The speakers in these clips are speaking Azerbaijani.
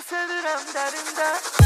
Səni sevirəm dərində.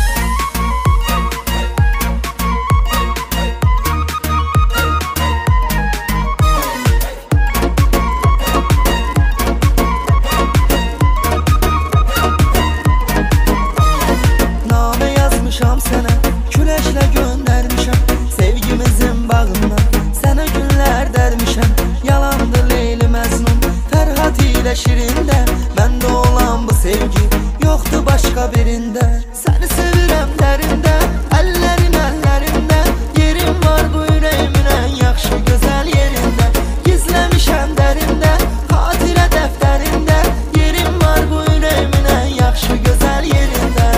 Namə yazmışam sənə, küləşlə göndərmişəm. Sevgimizin bağından sənə günlər dərmişəm. Yalandı Leyli Məcnun, Fərhad ilə Şirində. Məndə olan bu sevgi yoxdur başqa birində. Səni sevirəm dərində, əllərin əllərində. Yerim var bu ürəyimin ən yaxşı gözəl yerində. Gizləmişəm dərində, xatirə dəftərində. Yerim var bu ürəyimin ən yaxşı gözəl yerində.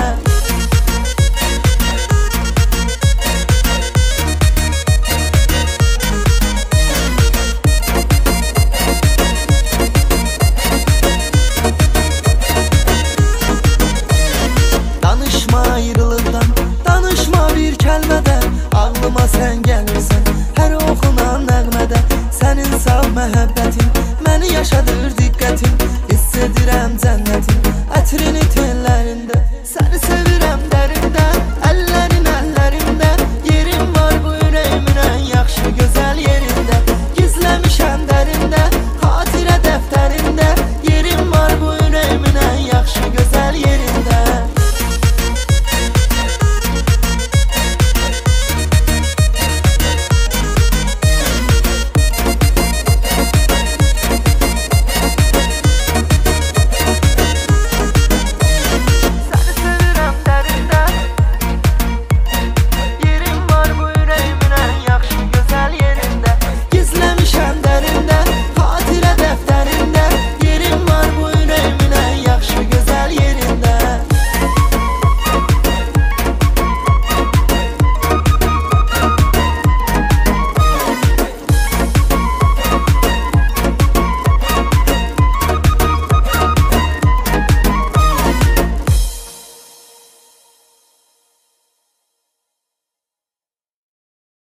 Ayrılıqdan, danışma bir kəlmədən. Ağlıma sən gəlirsən, hər oxunan nəğmədə. Sənin saf məhəbbətin məni yaşadır diqqətim. Hiss edirəm cənnətin,